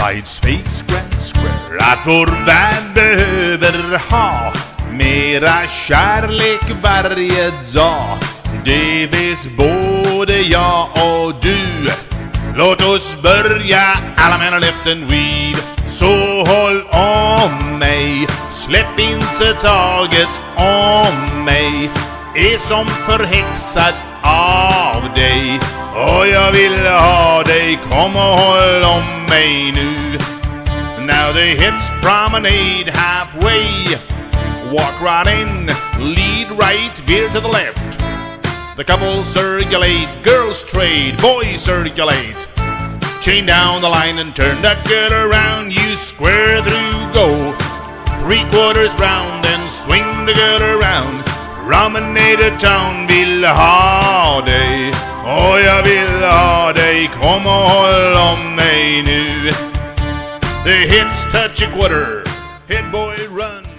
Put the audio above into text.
Side Space Grand Square, att vår värld behöver ha mera kärlek varje dag. Det vet både jag och du. Låt oss börja, alla män har left and weed. Så håll om mig, släpp inte taget om mig. Är som förhäxad av dig, och jag vill ha dig. Kom och håll om mig nu. Now the hips promenade halfway. Walk right in, lead right, veer to the left. The couples circulate, girls trade, boys circulate. Chain down the line and turn that girl around. You square through, go 3/4 round and swing the girl around. Promenade town, vill ha dig, och jag vill ha dig. Kom och håll om mig nu. The hips touch a quarter, head boy run.